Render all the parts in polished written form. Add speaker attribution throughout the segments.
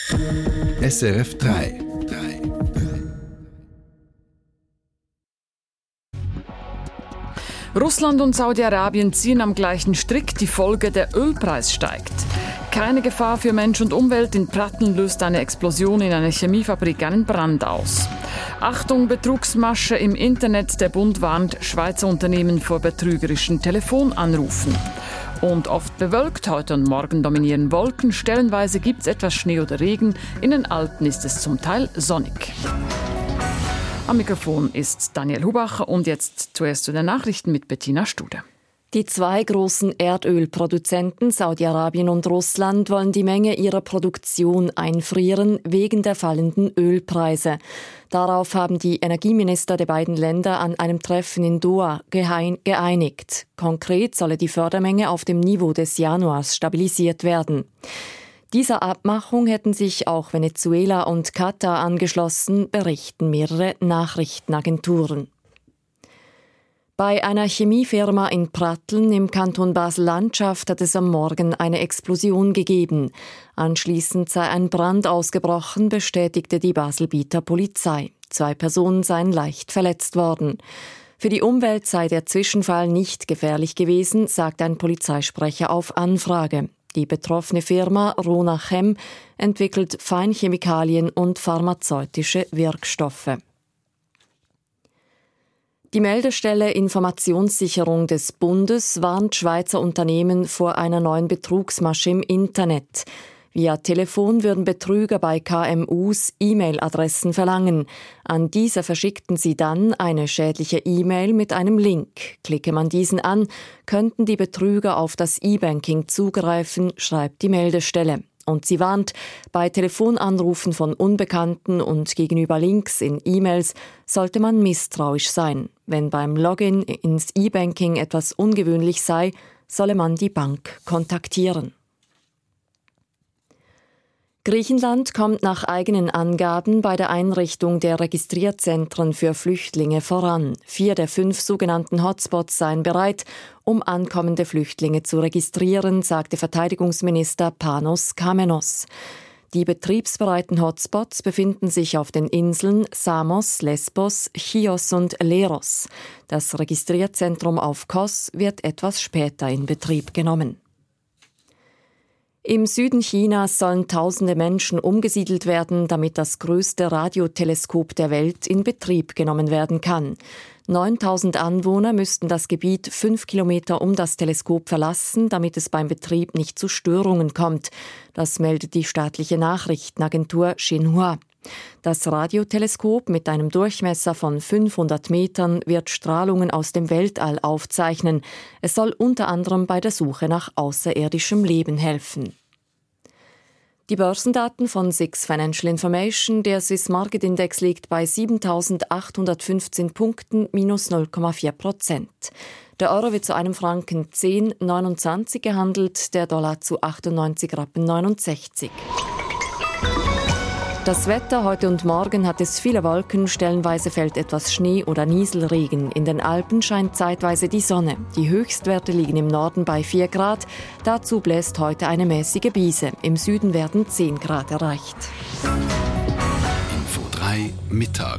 Speaker 1: SRF 3.
Speaker 2: Russland und Saudi-Arabien ziehen am gleichen Strick. Die Folge: der Ölpreis steigt. Keine Gefahr für Mensch und Umwelt. In Pratteln löst eine Explosion in einer Chemiefabrik einen Brand aus. Achtung, Betrugsmasche im Internet. Der Bund warnt Schweizer Unternehmen vor betrügerischen Telefonanrufen. Und oft bewölkt, heute und morgen dominieren Wolken. Stellenweise gibt es etwas Schnee oder Regen. In den Alpen ist es zum Teil sonnig. Am Mikrofon ist Daniel Hubacher und jetzt zuerst zu den Nachrichten mit Bettina Stude.
Speaker 3: Die zwei großen Erdölproduzenten Saudi-Arabien und Russland wollen die Menge ihrer Produktion einfrieren wegen der fallenden Ölpreise. Darauf haben die Energieminister der beiden Länder an einem Treffen in Doha geeinigt. Konkret solle die Fördermenge auf dem Niveau des Januars stabilisiert werden. Dieser Abmachung hätten sich auch Venezuela und Katar angeschlossen, berichten mehrere Nachrichtenagenturen. Bei einer Chemiefirma in Pratteln im Kanton Basel-Landschaft hat es am Morgen eine Explosion gegeben. Anschließend sei ein Brand ausgebrochen, bestätigte die Baselbieter Polizei. 2 Personen seien leicht verletzt worden. Für die Umwelt sei der Zwischenfall nicht gefährlich gewesen, sagt ein Polizeisprecher auf Anfrage. Die betroffene Firma Ronachem entwickelt Feinchemikalien und pharmazeutische Wirkstoffe. Die Meldestelle Informationssicherung des Bundes warnt Schweizer Unternehmen vor einer neuen Betrugsmasche im Internet. Via Telefon würden Betrüger bei KMUs E-Mail-Adressen verlangen. An diese verschickten sie dann eine schädliche E-Mail mit einem Link. Klicke man diesen an, könnten die Betrüger auf das E-Banking zugreifen, schreibt die Meldestelle. Und sie warnt, bei Telefonanrufen von Unbekannten und gegenüber Links in E-Mails sollte man misstrauisch sein. Wenn beim Login ins E-Banking etwas ungewöhnlich sei, solle man die Bank kontaktieren. Griechenland kommt nach eigenen Angaben bei der Einrichtung der Registrierzentren für Flüchtlinge voran. 4 der 5 sogenannten Hotspots seien bereit, um ankommende Flüchtlinge zu registrieren, sagte Verteidigungsminister Panos Kamenos. Die betriebsbereiten Hotspots befinden sich auf den Inseln Samos, Lesbos, Chios und Leros. Das Registrierzentrum auf Kos wird etwas später in Betrieb genommen. Im Süden Chinas sollen tausende Menschen umgesiedelt werden, damit das größte Radioteleskop der Welt in Betrieb genommen werden kann. 9.000 Anwohner müssten das Gebiet 5 Kilometer um das Teleskop verlassen, damit es beim Betrieb nicht zu Störungen kommt. Das meldet die staatliche Nachrichtenagentur Xinhua. Das Radioteleskop mit einem Durchmesser von 500 Metern wird Strahlungen aus dem Weltall aufzeichnen. Es soll unter anderem bei der Suche nach außerirdischem Leben helfen. Die Börsendaten von SIX Financial Information. Der Swiss Market Index liegt bei 7.815 Punkten, minus 0,4%. Der Euro wird zu einem Franken 10,29 gehandelt, der Dollar zu 98,69 Rappen. Das Wetter heute und morgen hat es viele Wolken, stellenweise fällt etwas Schnee oder Nieselregen. In den Alpen scheint zeitweise die Sonne. Die Höchstwerte liegen im Norden bei 4 Grad. Dazu bläst heute eine mäßige Brise. Im Süden werden 10 Grad erreicht.
Speaker 1: Info 3 Mittag.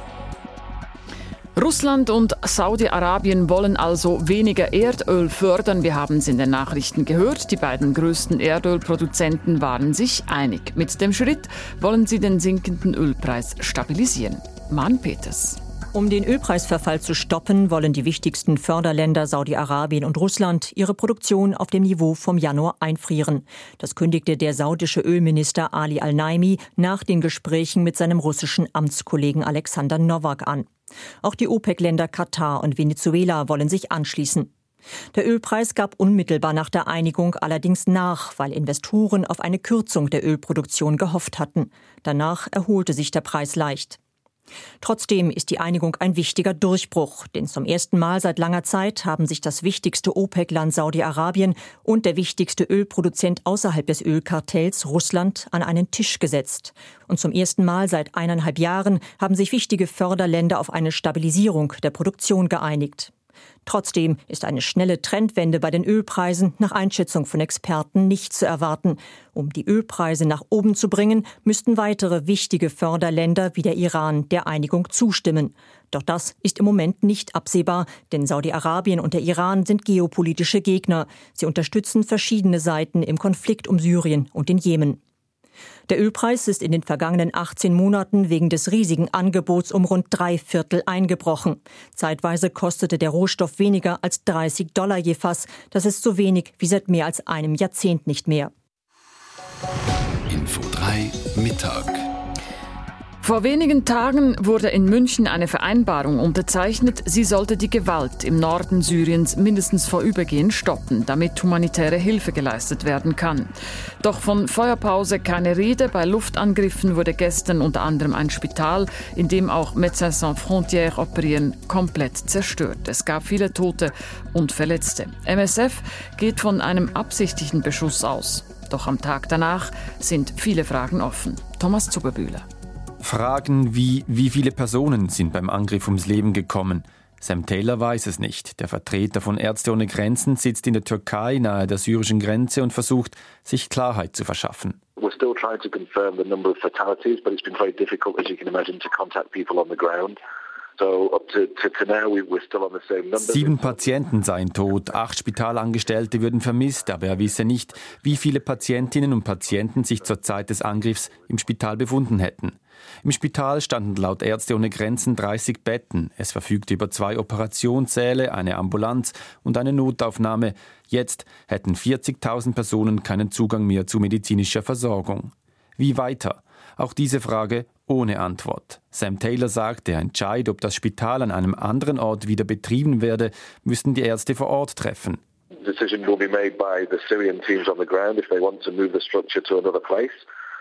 Speaker 2: Russland und Saudi-Arabien wollen also weniger Erdöl fördern. Wir haben es in den Nachrichten gehört. Die beiden größten Erdölproduzenten waren sich einig. Mit dem Schritt wollen sie den sinkenden Ölpreis stabilisieren. Mann Peters.
Speaker 4: Um den Ölpreisverfall zu stoppen, wollen die wichtigsten Förderländer Saudi-Arabien und Russland ihre Produktion auf dem Niveau vom Januar einfrieren. Das kündigte der saudische Ölminister Ali Al-Naimi nach den Gesprächen mit seinem russischen Amtskollegen Alexander Nowak an. Auch die OPEC-Länder Katar und Venezuela wollen sich anschließen. Der Ölpreis gab unmittelbar nach der Einigung allerdings nach, weil Investoren auf eine Kürzung der Ölproduktion gehofft hatten. Danach erholte sich der Preis leicht. Trotzdem ist die Einigung ein wichtiger Durchbruch, denn zum ersten Mal seit langer Zeit haben sich das wichtigste OPEC-Land Saudi-Arabien und der wichtigste Ölproduzent außerhalb des Ölkartells Russland an einen Tisch gesetzt. Und zum ersten Mal seit 1,5 Jahren haben sich wichtige Förderländer auf eine Stabilisierung der Produktion geeinigt. Trotzdem ist eine schnelle Trendwende bei den Ölpreisen nach Einschätzung von Experten nicht zu erwarten. Um die Ölpreise nach oben zu bringen, müssten weitere wichtige Förderländer wie der Iran der Einigung zustimmen. Doch das ist im Moment nicht absehbar, denn Saudi-Arabien und der Iran sind geopolitische Gegner. Sie unterstützen verschiedene Seiten im Konflikt um Syrien und den Jemen. Der Ölpreis ist in den vergangenen 18 Monaten wegen des riesigen Angebots um rund 3/4 eingebrochen. Zeitweise kostete der Rohstoff weniger als $30 je Fass. Das ist so wenig wie seit mehr als einem Jahrzehnt nicht mehr.
Speaker 1: Info 3 Mittag.
Speaker 2: Vor wenigen Tagen wurde in München eine Vereinbarung unterzeichnet. Sie sollte die Gewalt im Norden Syriens mindestens vorübergehend stoppen, damit humanitäre Hilfe geleistet werden kann. Doch von Feuerpause keine Rede. Bei Luftangriffen wurde gestern unter anderem ein Spital, in dem auch Médecins Sans Frontières operieren, komplett zerstört. Es gab viele Tote und Verletzte. MSF geht von einem absichtlichen Beschuss aus. Doch am Tag danach sind viele Fragen offen. Thomas Zuberbühler.
Speaker 5: Fragen wie viele Personen sind beim Angriff ums Leben gekommen? Sam Taylor weiß es nicht. Der Vertreter von Ärzte ohne Grenzen sitzt in der Türkei nahe der syrischen Grenze und versucht, sich Klarheit zu verschaffen.
Speaker 6: We're still trying to confirm the number of fatalities, but it's been very difficult, as you can imagine, to contact people on the ground. So up to now, we're still on the same number.
Speaker 5: 7 Patienten seien tot, 8 Spitalangestellte würden vermisst, aber er wisse nicht, wie viele Patientinnen und Patienten sich zur Zeit des Angriffs im Spital befunden hätten. Im Spital standen laut Ärzte ohne Grenzen 30 Betten. Es verfügte über 2 Operationssäle, eine Ambulanz und eine Notaufnahme. Jetzt hätten 40.000 Personen keinen Zugang mehr zu medizinischer Versorgung. Wie weiter? Auch diese Frage ohne Antwort. Sam Taylor sagt, der Entscheid, ob das Spital an einem anderen Ort wieder betrieben werde, müssten die Ärzte vor Ort treffen.
Speaker 6: The decision will be made by the Syrian teams on the ground if they want to move the structure to another place.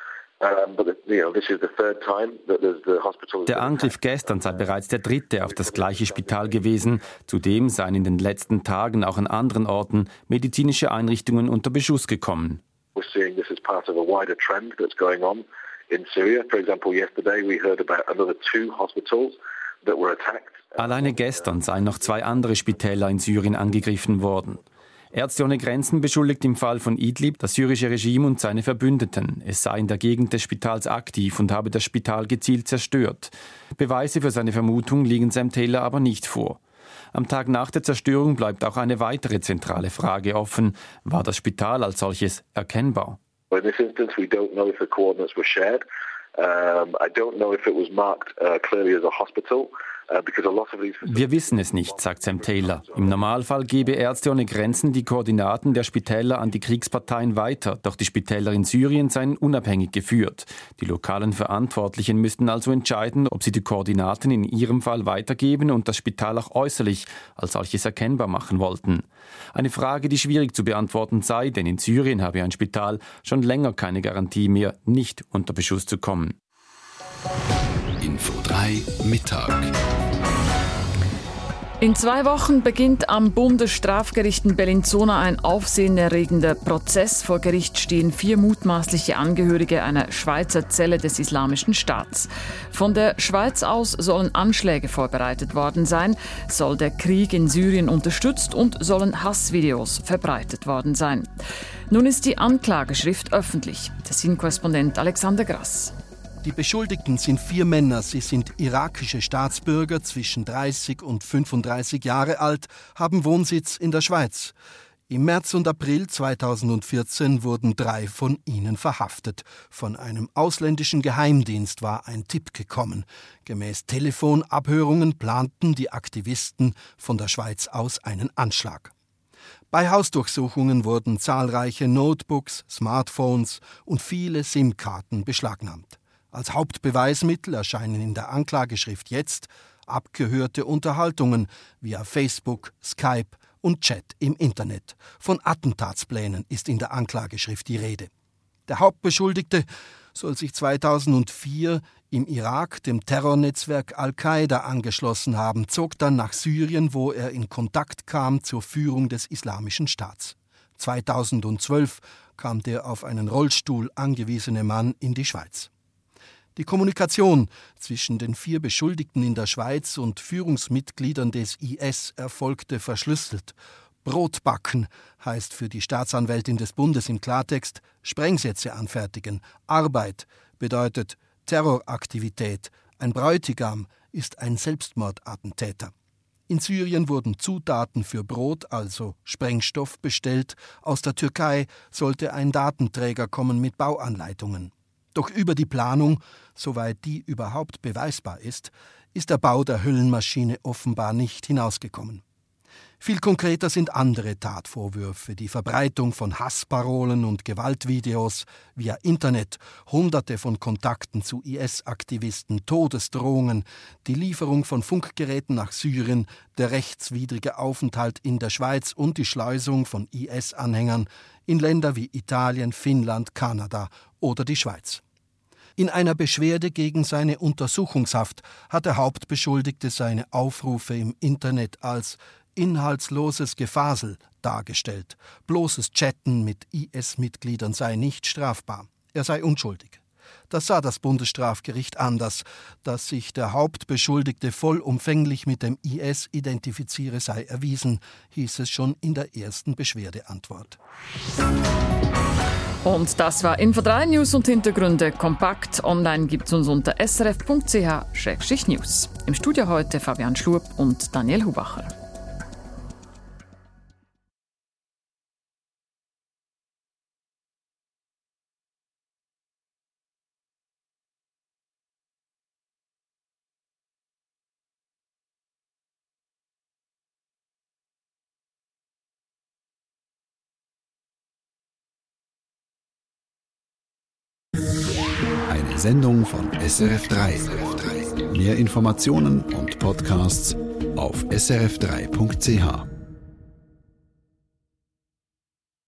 Speaker 5: Der Angriff gestern sei bereits der 3. auf das gleiche Spital gewesen. Zudem seien in den letzten Tagen auch an anderen Orten medizinische Einrichtungen unter Beschuss gekommen.
Speaker 6: We're seeing this as part of a wider trend that's going on in Syria. For example, yesterday we heard about another 2 hospitals that were attacked.
Speaker 5: Alleine gestern seien noch 2 andere Spitäler in Syrien angegriffen worden. Ärzte ohne Grenzen beschuldigt im Fall von Idlib das syrische Regime und seine Verbündeten. Es sei in der Gegend des Spitals aktiv und habe das Spital gezielt zerstört. Beweise für seine Vermutung liegen Sam Taylor aber nicht vor. Am Tag nach der Zerstörung bleibt auch eine weitere zentrale Frage offen. War das Spital als solches erkennbar?
Speaker 6: In this instance, we don't know if the coordinates were shared. I don't know if it was marked clearly as a hospital.
Speaker 5: Wir wissen es nicht, sagt Sam Taylor. Im Normalfall gebe Ärzte ohne Grenzen die Koordinaten der Spitäler an die Kriegsparteien weiter, doch die Spitäler in Syrien seien unabhängig geführt. Die lokalen Verantwortlichen müssten also entscheiden, ob sie die Koordinaten in ihrem Fall weitergeben und das Spital auch äußerlich als solches erkennbar machen wollten. Eine Frage, die schwierig zu beantworten sei, denn in Syrien habe ein Spital schon länger keine Garantie mehr, nicht unter Beschuss zu kommen.
Speaker 1: Info 3 Mittag.
Speaker 2: In 2 Wochen beginnt am Bundesstrafgericht in Bellinzona ein aufsehenerregender Prozess. Vor Gericht stehen 4 mutmaßliche Angehörige einer Schweizer Zelle des Islamischen Staats. Von der Schweiz aus sollen Anschläge vorbereitet worden sein, soll der Krieg in Syrien unterstützt und sollen Hassvideos verbreitet worden sein. Nun ist die Anklageschrift öffentlich. Tessin-Korrespondent Alexander Grass.
Speaker 7: Die Beschuldigten sind 4 Männer. Sie sind irakische Staatsbürger zwischen 30 und 35 Jahre alt, haben Wohnsitz in der Schweiz. Im März und April 2014 wurden 3 von ihnen verhaftet. Von einem ausländischen Geheimdienst war ein Tipp gekommen. Gemäß Telefonabhörungen planten die Aktivisten von der Schweiz aus einen Anschlag. Bei Hausdurchsuchungen wurden zahlreiche Notebooks, Smartphones und viele SIM-Karten beschlagnahmt. Als Hauptbeweismittel erscheinen in der Anklageschrift jetzt abgehörte Unterhaltungen via Facebook, Skype und Chat im Internet. Von Attentatsplänen ist in der Anklageschrift die Rede. Der Hauptbeschuldigte soll sich 2004 im Irak dem Terrornetzwerk Al-Qaida angeschlossen haben, zog dann nach Syrien, wo er in Kontakt kam zur Führung des Islamischen Staats. 2012 kam der auf einen Rollstuhl angewiesene Mann in die Schweiz. Die Kommunikation zwischen den 4 Beschuldigten in der Schweiz und Führungsmitgliedern des IS erfolgte verschlüsselt. Brotbacken heißt für die Staatsanwältin des Bundes im Klartext Sprengsätze anfertigen. Arbeit bedeutet Terroraktivität. Ein Bräutigam ist ein Selbstmordattentäter. In Syrien wurden Zutaten für Brot, also Sprengstoff, bestellt. Aus der Türkei sollte ein Datenträger kommen mit Bauanleitungen. Doch über die Planung, soweit die überhaupt beweisbar ist der Bau der Hüllenmaschine offenbar nicht hinausgekommen. Viel konkreter sind andere Tatvorwürfe, die Verbreitung von Hassparolen und Gewaltvideos via Internet, Hunderte von Kontakten zu IS-Aktivisten, Todesdrohungen, die Lieferung von Funkgeräten nach Syrien, der rechtswidrige Aufenthalt in der Schweiz und die Schleusung von IS-Anhängern in Länder wie Italien, Finnland, Kanada oder die Schweiz. In einer Beschwerde gegen seine Untersuchungshaft hat der Hauptbeschuldigte seine Aufrufe im Internet als inhaltsloses Gefasel dargestellt. Bloßes Chatten mit IS-Mitgliedern sei nicht strafbar. Er sei unschuldig. Das sah das Bundesstrafgericht anders. Dass sich der Hauptbeschuldigte vollumfänglich mit dem IS identifiziere, sei erwiesen, hieß es schon in der ersten Beschwerdeantwort.
Speaker 2: Und das war Info 3 News und Hintergründe kompakt. Online gibt es uns unter srf.ch/news. Im Studio heute Fabian Schlup und Daniel Hubacher.
Speaker 1: Eine Sendung von SRF 3. Mehr Informationen und Podcasts auf srf3.ch.